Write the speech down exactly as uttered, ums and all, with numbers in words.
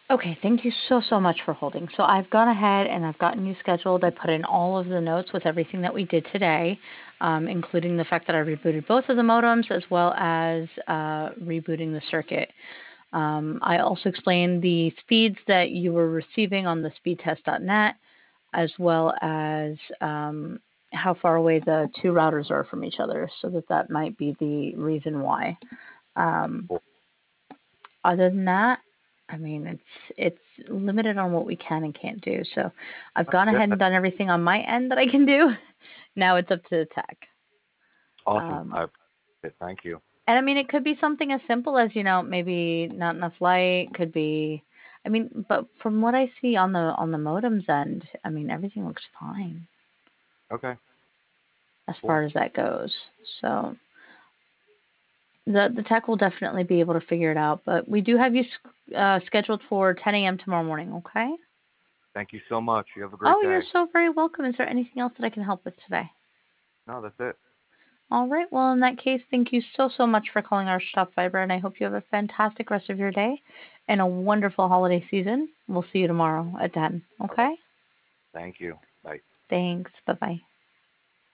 Okay, thank you so, so much for holding. So I've gone ahead and I've gotten you scheduled. I put in all of the notes with everything that we did today, um, including the fact that I rebooted both of the modems as well as uh, rebooting the circuit. Um, I also explained the speeds that you were receiving on the speedtest dot net, as well as um, how far away the two routers are from each other, so that that might be the reason why. Um, Cool. Other than that, I mean, it's it's limited on what we can and can't do. So I've gone Yeah, ahead and done everything on my end that I can do. Now it's up to the tech. awesome. Um, I appreciate it. Thank you. and I mean, it could be something as simple as, you know, maybe not enough light. Could be, I mean, but from what I see on the on the modem's end, I mean, everything looks fine Okay, as cool. far as that goes. So the the tech will definitely be able to figure it out. But we do have you uh, scheduled for ten a m tomorrow morning. Okay. Thank you so much. You have a great Oh, you're day. so very welcome. Is there anything else that I can help with today? No, that's it. All right. Well, in that case, thank you so, so much for calling our shop fiber, and I hope you have a fantastic rest of your day and a wonderful holiday season. We'll see you tomorrow at ten. All right. Okay? Thank you. Bye. Thanks. Bye bye.